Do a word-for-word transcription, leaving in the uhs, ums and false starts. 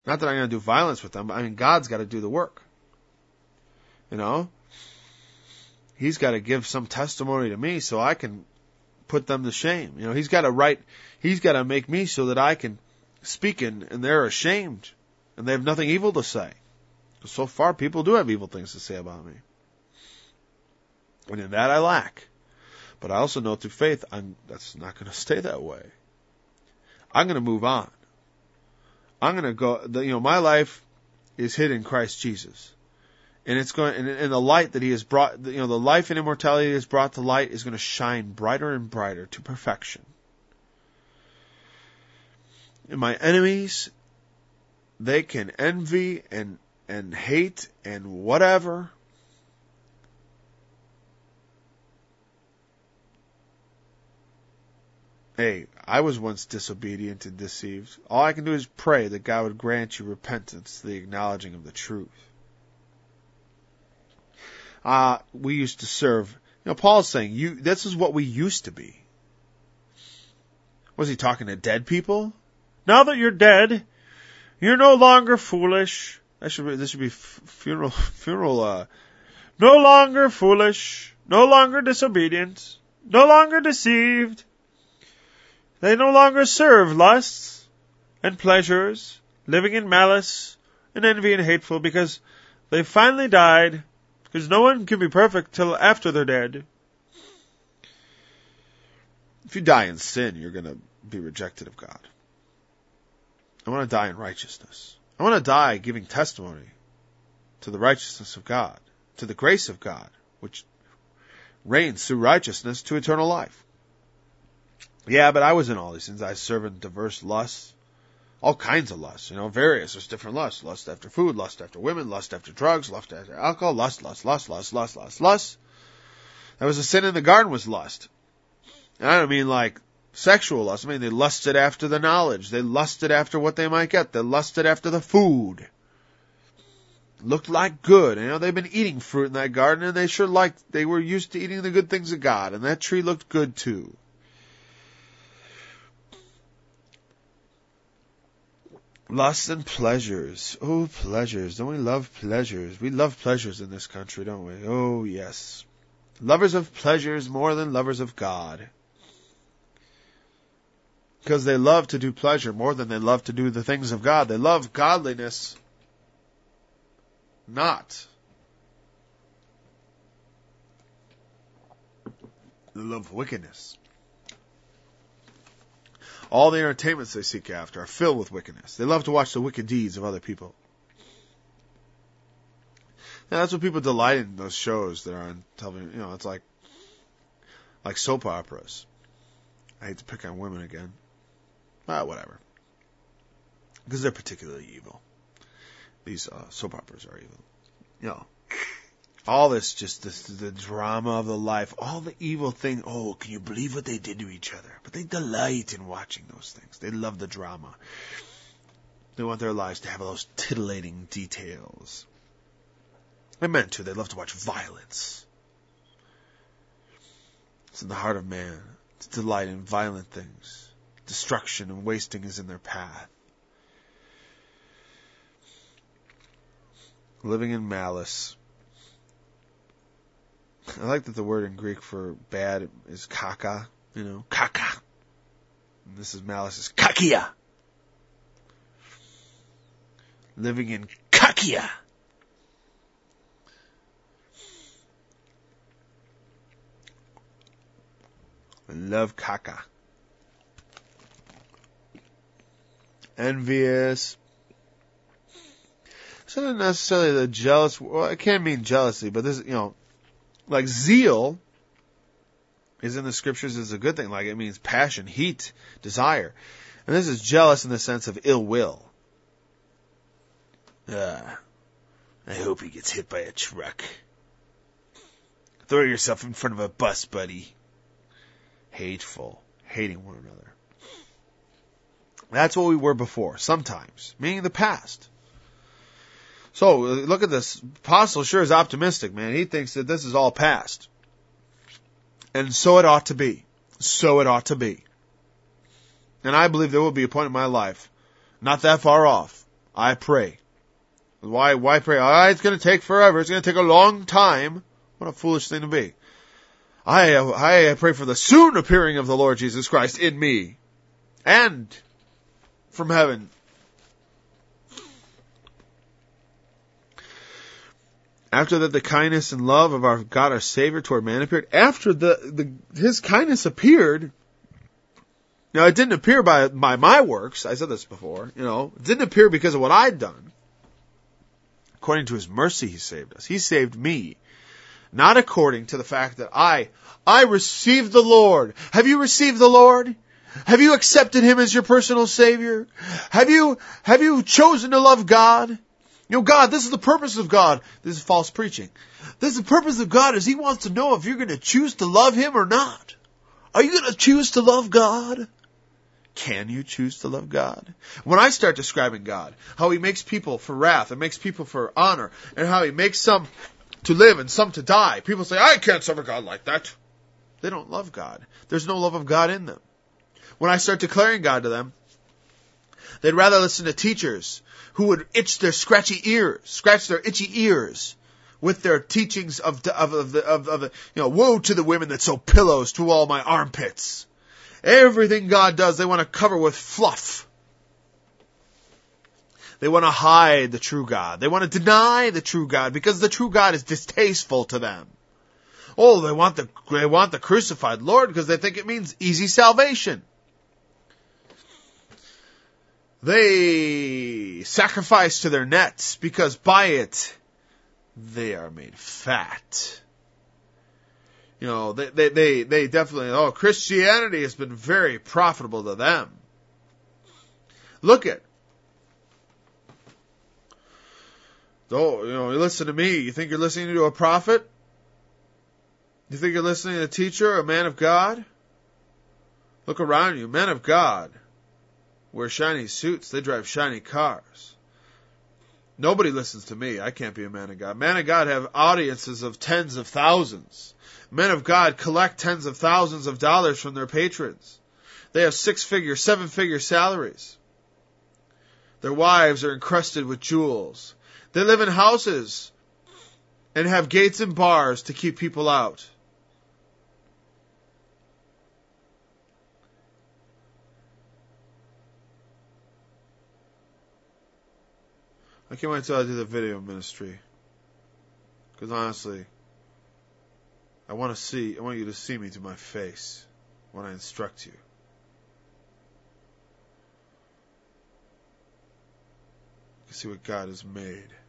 Not that I'm going to do violence with them, but I mean, God's got to do the work. You know? He's got to give some testimony to me so I can put them to shame. You know, He's got to write, He's got to make me so that I can speak and, and they're ashamed and they have nothing evil to say. Because so far people do have evil things to say about me. And in that I lack. But I also know through faith, I'm, that's not going to stay that way. I'm going to move on. I'm going to go, the, you know, my life is hid in Christ Jesus. And it's going, and, and the light that He has brought, you know, the life and immortality He has brought to light is going to shine brighter and brighter to perfection. And my enemies, they can envy and, and hate and whatever. Hey, I was once disobedient and deceived. All I can do is pray that God would grant you repentance, the acknowledging of the truth. Uh, we used to serve, you know, Paul's saying, you, this is what we used to be. Was he talking to dead people? Now that you're dead, you're no longer foolish. That should be, this should be funeral, funeral, uh, no longer foolish, no longer disobedient, no longer deceived. They no longer serve lusts and pleasures, living in malice and envy and hateful, because they finally died, because no one can be perfect till after they're dead. If you die in sin, you're going to be rejected of God. I want to die in righteousness. I want to die giving testimony to the righteousness of God, to the grace of God, which reigns through righteousness to eternal life. Yeah, but I was in all these things. I serve in diverse lusts, all kinds of lusts, you know, various. There's different lusts. Lust after food, lust after women, lust after drugs, lust after alcohol, lust, lust, lust, lust, lust, lust, lust. That was a sin in the garden, was lust. And I don't mean like sexual lust. I mean, they lusted after the knowledge. They lusted after what they might get. They lusted after the food. Looked like good. You know, they've been eating fruit in that garden, and they sure liked, they were used to eating the good things of God, and that tree looked good too. Lusts and pleasures. Oh, pleasures. Don't we love pleasures? We love pleasures in this country, don't we? Oh, yes. Lovers of pleasures more than lovers of God. Because they love to do pleasure more than they love to do the things of God. They love godliness not. They love wickedness. All the entertainments they seek after are filled with wickedness. They love to watch the wicked deeds of other people. And that's what people delight in, those shows that are on television. You know, it's like, like soap operas. I hate to pick on women again. Ah, whatever. Because they're particularly evil. These uh, soap operas are evil. You know, all this, just this, the drama of the life, all the evil thing. Oh, can you believe what they did to each other? But they delight in watching those things. They love the drama. They want their lives to have all those titillating details. And men too, they love to watch violence. It's in the heart of man to delight in violent things. Destruction and wasting is in their path. Living in malice. I like that the word in Greek for bad is kaka, you know, kaka. And this is malice is kakia. Living in kakia. I love kaka. Envious. It's not necessarily the jealous, well, it can mean jealousy, but this, you know, like zeal is in the scriptures is a good thing. Like it means passion, heat, desire. And this is jealous in the sense of ill will. Uh, I hope he gets hit by a truck. Throw yourself in front of a bus, buddy. Hateful. Hating one another. That's what we were before, sometimes. Meaning the past. So, look at this. Apostle sure is optimistic, man. He thinks that this is all past. And so it ought to be. So it ought to be. And I believe there will be a point in my life, not that far off, I pray. Why, why pray? Ah, it's going to take forever. It's going to take a long time. What a foolish thing to be. I, I pray for the soon appearing of the Lord Jesus Christ in me and from heaven. After that, the kindness and love of our God, our Savior, toward man appeared. After the, the His kindness appeared, now it didn't appear by, by my works. I said this before. You know, it didn't appear because of what I'd done. According to His mercy, He saved us. He saved me. Not according to the fact that I, I received the Lord. Have you received the Lord? Have you accepted Him as your personal Savior? Have you, have you chosen to love God? You know, God, this is the purpose of God. This is false preaching. This is the purpose of God is He wants to know if you're going to choose to love Him or not. Are you going to choose to love God? Can you choose to love God? When I start describing God, how He makes people for wrath and makes people for honor, and how He makes some to live and some to die, people say, I can't serve a God like that. They don't love God. There's no love of God in them. When I start declaring God to them, they'd rather listen to teachers who would itch their scratchy ears, scratch their itchy ears with their teachings of, of, of, the, of, of the, you know, woe to the women that sew pillows to all my armpits. Everything God does, they want to cover with fluff. They want to hide the true God. They want to deny the true God because the true God is distasteful to them. Oh, they want the, they want the crucified Lord because they think it means easy salvation. They sacrifice to their nets because by it they are made fat. You know, they, they, they, they definitely, oh, Christianity has been very profitable to them. Look at, oh, you know, you listen to me. You think you're listening to a prophet? You think you're listening to a teacher, a man of God? Look around you. Men of God wear shiny suits. They drive shiny cars. Nobody listens to me. I can't be a man of God. Men of God have audiences of tens of thousands. Men of God collect tens of thousands of dollars from their patrons. They have six-figure, seven-figure salaries. Their wives are encrusted with jewels. They live in houses and have gates and bars to keep people out. I can't wait until I do the video ministry. Because honestly, I want to see, I want you to see me to my face when I instruct you. You can see what God has made.